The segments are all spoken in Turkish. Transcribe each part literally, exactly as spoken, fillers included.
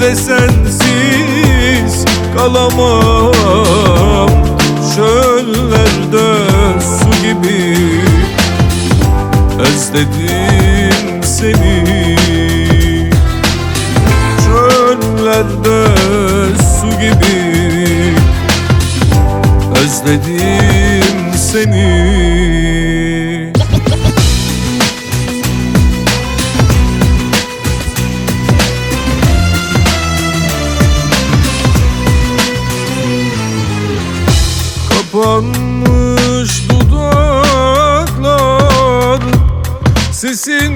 de sensiz kalamam. Çöllerde su gibi özledim seni. Çöllerde su gibi özledim seni. Kapanmış dudaklar, sesin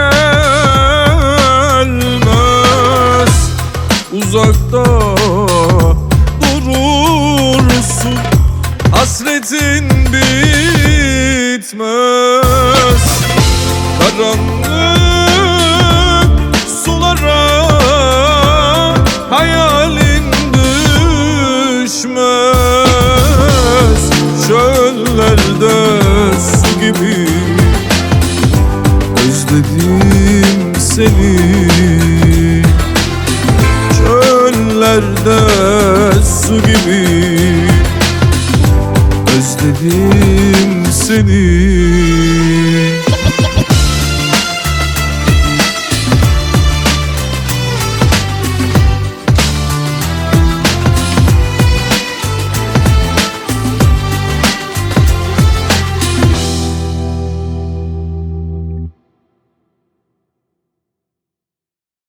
gelmez. Uzakta durursun, hasretin bitmez. Karanlık sulara hayalin düşmez. Çöllerde su gibi özledim seni. Çöllerde su gibi özledim seni.